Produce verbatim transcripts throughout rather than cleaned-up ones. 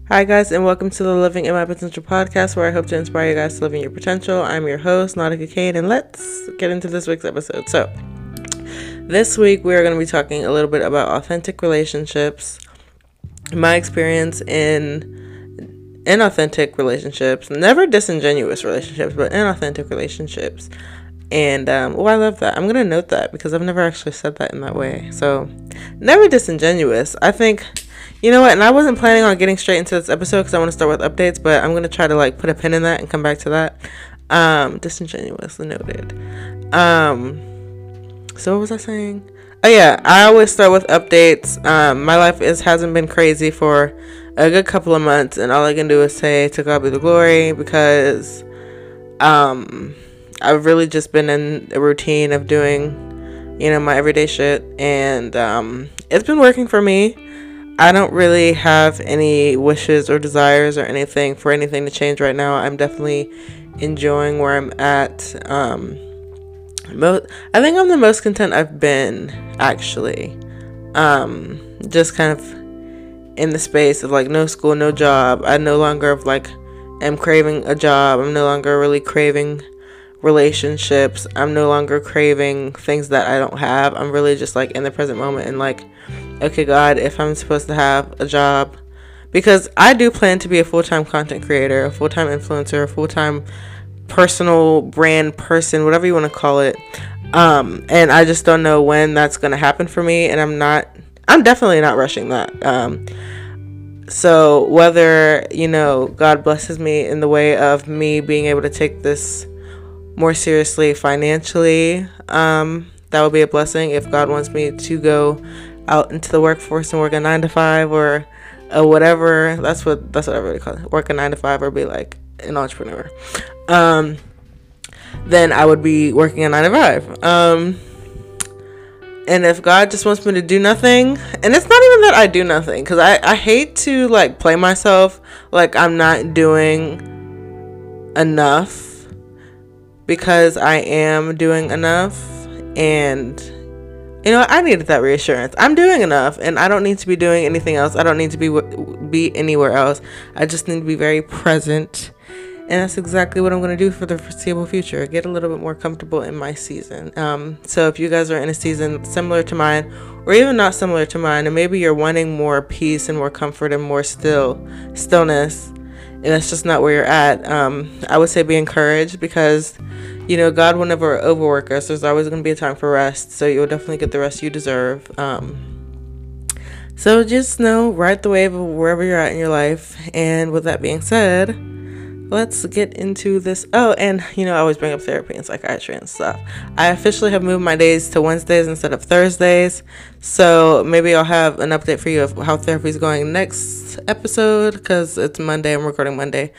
Hi guys, and welcome to the Living in My Potential podcast, where I hope to inspire you guys to live in your potential. I'm your host, Nautica Cade, and let's get into this week's episode. So, this week we are going to be talking a little bit about authentic relationships, my experience in inauthentic relationships, never disingenuous relationships, but inauthentic relationships. And, um, oh, I love that. I'm going to note that because I've never actually said that in that way. So, never disingenuous. I think... You know what, and I wasn't planning on getting straight into this episode because I want to start with updates, but I'm going to try to, like, put a pin in that and come back to that. Um, disingenuous, noted. Um, so what was I saying? Oh, yeah, I always start with updates. Um, my life is hasn't been crazy for a good couple of months, and all I can do is say, to God be the glory, because um, I've really just been in a routine of doing, you know, my everyday shit, and um, it's been working for me. I don't really have any wishes or desires or anything for anything to change right now. I'm definitely enjoying where I'm at. Um, mo- I think I'm the most content I've been, actually. Um, just kind of in the space of, like, no school, no job. I no longer, like, am craving a job. I'm no longer really craving relationships. I'm no longer craving things that I don't have. I'm really just, like, in the present moment and, like, okay, God, if I'm supposed to have a job, because I do plan to be a full-time content creator, a full-time influencer, a full-time personal brand person, whatever you want to call it. Um, and I just don't know when that's going to happen for me. And I'm not, I'm definitely not rushing that. Um, so whether, you know, God blesses me in the way of me being able to take this more seriously financially, um, that would be a blessing. If God wants me to go out into the workforce and work a nine to five or a whatever, that's what that's what I really call it, work a nine to five or be like an entrepreneur, um then I would be working a nine to five. Um and if God just wants me to do nothing, and it's not even that I do nothing, because I, I hate to, like, play myself like I'm not doing enough, because I am doing enough. And you know, I needed that reassurance. I'm doing enough, and I don't need to be doing anything else. I don't need to be be anywhere else. I just need to be very present, and that's exactly what I'm going to do for the foreseeable future. Get a little bit more comfortable in my season. Um, so if you guys are in a season similar to mine, or even not similar to mine, and maybe you're wanting more peace and more comfort and more still stillness, and that's just not where you're at, um, I would say be encouraged, because you know, God will never overwork us. There's always going to be a time for rest. So you'll definitely get the rest you deserve. Um, so just know, ride the wave of wherever you're at in your life. And with that being said, let's get into this. Oh, and, you know, I always bring up therapy and psychiatry and stuff. I officially have moved my days to Wednesdays instead of Thursdays. So maybe I'll have an update for you of how therapy is going next episode, because it's Monday. I'm recording Monday.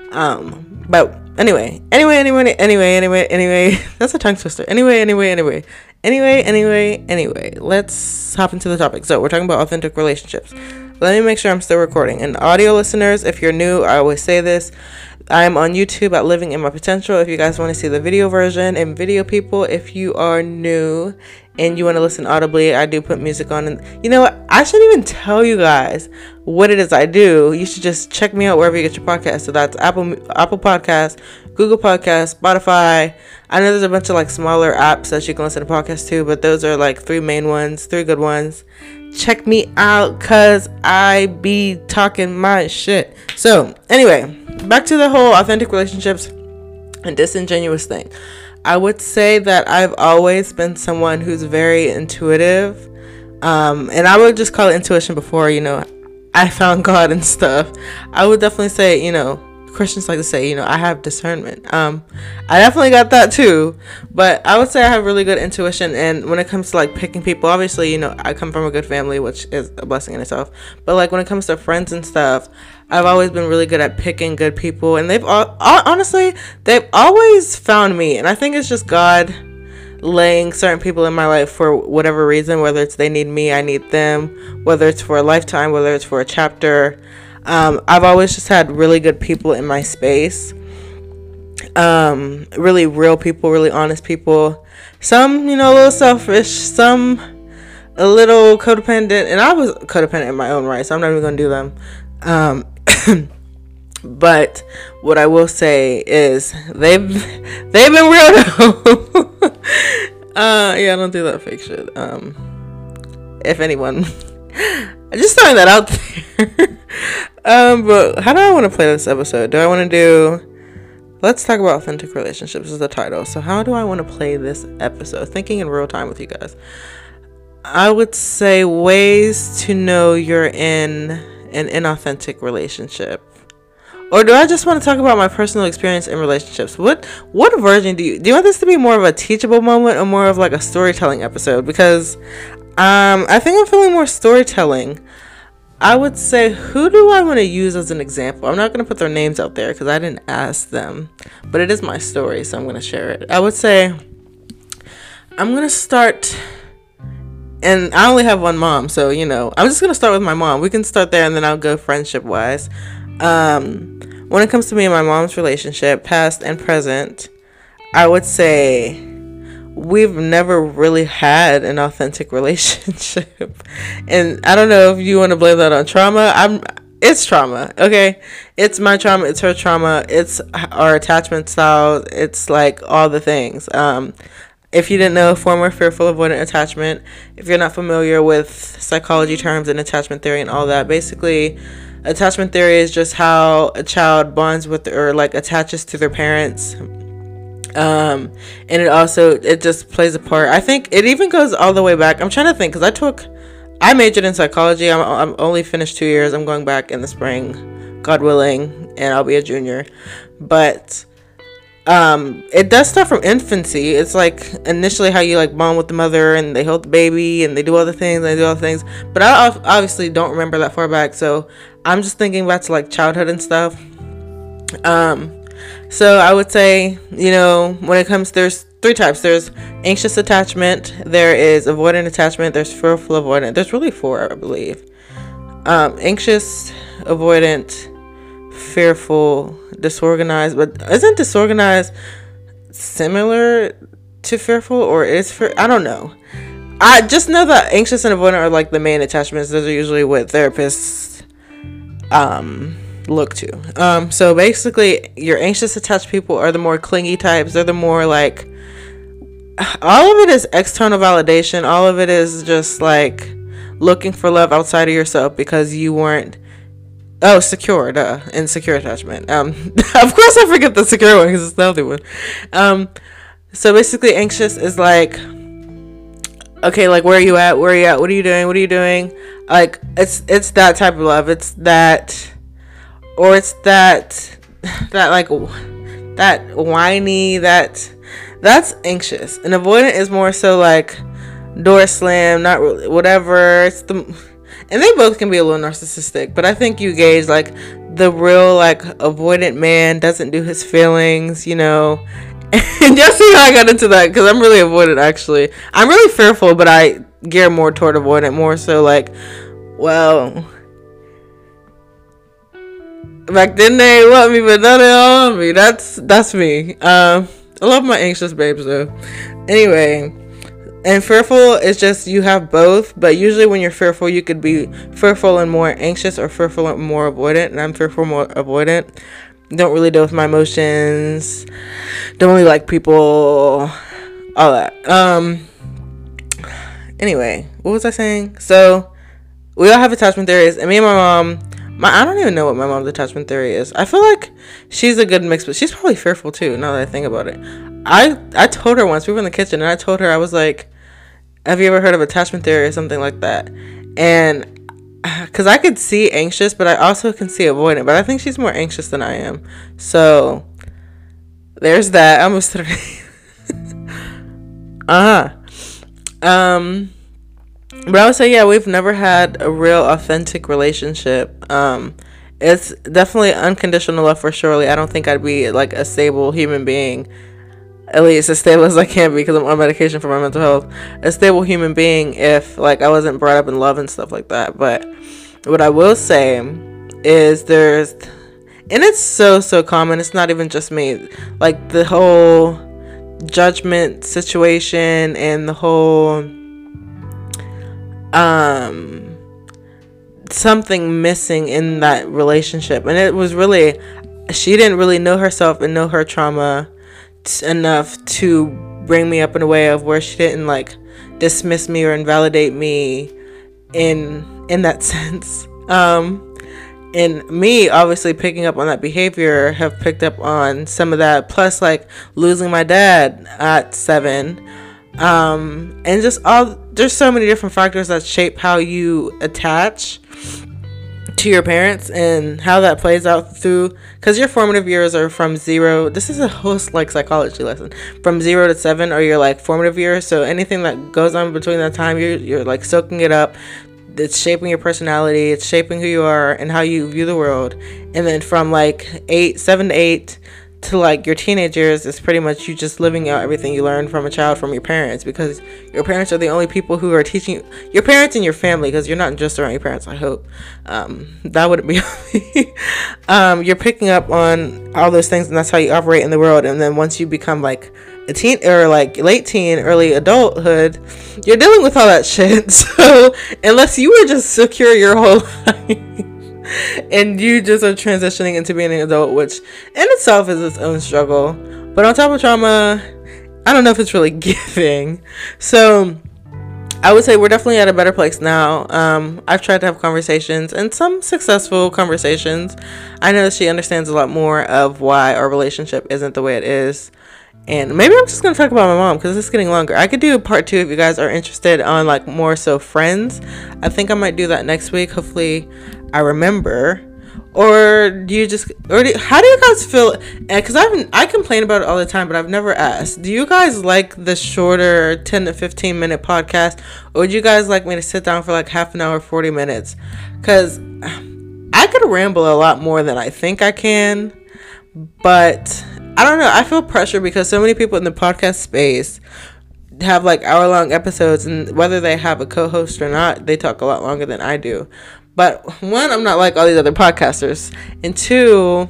Um, but anyway, anyway, anyway, anyway, anyway, anyway, that's a tongue twister. Anyway, anyway, anyway, anyway, anyway, anyway, let's hop into the topic. So we're talking about authentic relationships. Let me make sure I'm still recording. And audio listeners, if you're new, I always say this, I'm on YouTube at Living in My Potential if you guys want to see the video version, and video people, if you are new and you want to listen audibly, I do put music on. And you know what, I shouldn't even tell you guys what it is I do. You should just check me out wherever you get your podcast. So that's Apple Apple Podcasts, Google Podcasts, Spotify. I know there's a bunch of, like, smaller apps that you can listen to podcasts to, but those are, like, three main ones, three good ones. Check me out, cause I be talking my shit. So anyway, back to the whole authentic relationships and disingenuous thing. I would say that I've always been someone who's very intuitive. Um, and I would just call it intuition before, you know, I found God and stuff. I would definitely say, you know, Christians like to say, you know, I have discernment. Um, I definitely got that too, but I would say I have really good intuition. And when it comes to, like, picking people, obviously, you know, I come from a good family, which is a blessing in itself. But, like, when it comes to friends and stuff, I've always been really good at picking good people. And they've all, honestly, they've always found me. And I think it's just God laying certain people in my life for whatever reason, whether it's they need me, I need them, whether it's for a lifetime, whether it's for a chapter. Um, I've always just had really good people in my space. Um, really real people, really honest people. Some, you know, a little selfish, some a little codependent, and I was codependent in my own right, so I'm not even going to do them. Um, But what I will say is they've they've been real though. uh, yeah, don't do that fake shit. Um, if anyone, just throwing that out there. um, but how do I want to play this episode? Do I want to do? Let's talk about authentic relationships is the title. So how do I want to play this episode? Thinking in real time with you guys. I would say ways to know you're in an inauthentic relationship. Or do I just want to talk about my personal experience in relationships? What what version do you do you want this to be more of a teachable moment or more of like a storytelling episode? Because um I think I'm feeling more storytelling. I would say, who do I want to use as an example? I'm not going to put their names out there because I didn't ask them, but it is my story, so I'm going to share it. I would say I'm going to start, and I only have one mom, so, you know, I'm just going to start with my mom. We can start there, and then I'll go friendship-wise. Um, when it comes to me and my mom's relationship, past and present, I would say we've never really had an authentic relationship. And I don't know if you want to blame that on trauma. I'm it's trauma, okay? It's my trauma, it's her trauma, it's our attachment styles, it's like all the things. Um, if you didn't know, former fearful avoidant attachment, if you're not familiar with psychology terms and attachment theory and all that, basically attachment theory is just how a child bonds with or like attaches to their parents. Um, and it also, it just plays a part. I think it even goes all the way back. I'm trying to think, because I took, I majored in psychology. I'm, I'm only finished two years. I'm going back in the spring, God willing, and I'll be a junior. But, um, it does start from infancy. It's like initially how you like bond with the mother and they hold the baby and they do all the things, and they do all the things. But I obviously don't remember that far back. So I'm just thinking back to like childhood and stuff. Um, So I would say, you know, when it comes, there's three types. There's anxious attachment. There is avoidant attachment. There's fearful avoidant. There's really four, I believe. Um, anxious, avoidant, fearful, disorganized. But isn't disorganized similar to fearful, or is fear? I don't know. I just know that anxious and avoidant are like the main attachments. Those are usually what therapists um look to. Um, so basically, your anxious attached people are the more clingy types. They're the more like, all of it is external validation. All of it is just like looking for love outside of yourself because you weren't, oh, secure, duh, insecure attachment. Um, of course I forget the secure one because it's the healthy one. Um, so basically anxious is like, okay, like where are you at? Where are you at? What are you doing? What are you doing? Like it's, it's that type of love. It's that, or it's that, that like, that whiny, that, that's anxious. And avoidant is more so like door slam, not really, whatever. It's the, and they both can be a little narcissistic, but I think you gauge like the real like avoidant man doesn't do his feelings, you know. And just see how I got into that, because I'm really avoidant actually. I'm really fearful, but I gear more toward avoidant, more so like, well, back then they want me, but now they don't want me. That's that's me. Um, I love my anxious babes though. Anyway, and fearful is just you have both, but usually when you're fearful, you could be fearful and more anxious, or fearful and more avoidant. And I'm fearful more avoidant. Don't really deal with my emotions. Don't really like people. All that. Um. Anyway, what was I saying? So we all have attachment theories, and me and my mom. My, I don't even know what my mom's attachment theory is. I feel like she's a good mix, but she's probably fearful too, now that I think about it. I, I told her once, we were in the kitchen, and I told her, I was like, have you ever heard of attachment theory or something like that? And, because I could see anxious, but I also can see avoidant, but I think she's more anxious than I am. So, there's that. I almost said her uh-huh. Um... But I would say, yeah, we've never had a real authentic relationship. Um, it's definitely unconditional love for surely. I don't think I'd be like a stable human being, at least as stable as I can be because I'm on medication for my mental health. A stable human being if like I wasn't brought up in love and stuff like that. But what I will say is there's, and it's so, so common. It's not even just me. Like the whole judgment situation and the whole... um something missing in that relationship. And it was really, she didn't really know herself and know her trauma t- enough to bring me up in a way of where she didn't like dismiss me or invalidate me in in that sense. Um, and me obviously picking up on that behavior, have picked up on some of that, plus like losing my dad at seven. Um, and just all, there's so many different factors that shape how you attach to your parents and how that plays out through, because your formative years are from zero, this is a whole like psychology lesson, from zero to seven are your like formative years. So anything that goes on between that time, you're, you're like soaking it up. It's shaping your personality, it's shaping who you are and how you view the world. And then from like eight seven to eight to like your teenage years, it's pretty much you just living out everything you learned from a child from your parents, because your parents are the only people who are teaching you, your parents and your family, because you're not just around your parents, I hope. Um, that wouldn't be um, you're picking up on all those things, and that's how you operate in the world. And then once you become like a teen or like late teen, early adulthood, you're dealing with all that shit. So unless you were just secure your whole life and you just are transitioning into being an adult, which in itself is its own struggle, but on top of trauma, I don't know if it's really giving. So I would say we're definitely at a better place now. um I've tried to have conversations, and some successful conversations. I know that she understands a lot more of why our relationship isn't the way it is. And maybe I'm just going to talk about my mom, because it's getting longer. I could do a part two if you guys are interested on like more so friends. I think I might do that next week. Hopefully I remember. Or do you just, or do, how do you guys feel? Because I've I complain about it all the time, but I've never asked. Do you guys like the shorter ten to fifteen minute podcast? Or would you guys like me to sit down for like half an hour, forty minutes? Because I could ramble a lot more than I think I can. But I don't know. I feel pressure because so many people in the podcast space have like hour long episodes, and whether they have a co-host or not, they talk a lot longer than I do. But one, I'm not like all these other podcasters. And two,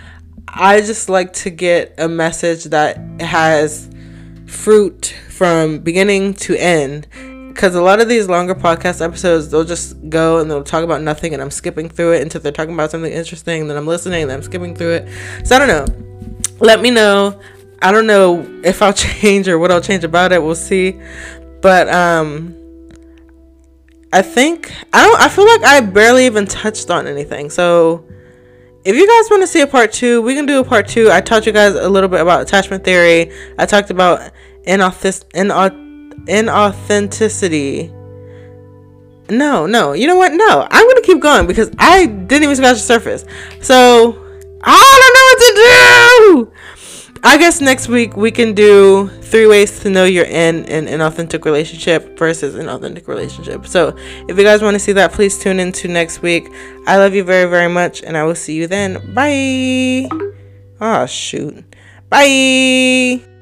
I just like to get a message that has fruit from beginning to end. Because a lot of these longer podcast episodes, they'll just go and they'll talk about nothing, and I'm skipping through it until they're talking about something interesting, and then I'm listening and then I'm skipping through it. So I don't know. Let me know. I don't know if I'll change or what I'll change about it. We'll see. But um, I think I don't. I feel like I barely even touched on anything. So if you guys want to see a part two, we can do a part two. I taught you guys a little bit about attachment theory. I talked about inauth- inaut- inauthenticity. No, no. You know what? No. I'm gonna keep going because I didn't even scratch the surface. So I don't know what to do. I guess next week we can do three ways to know you're in an inauthentic relationship versus an authentic relationship. So if you guys want to see that, please tune in to next week. I love you very, very much, and I will see you then. Bye. Oh, shoot. Bye.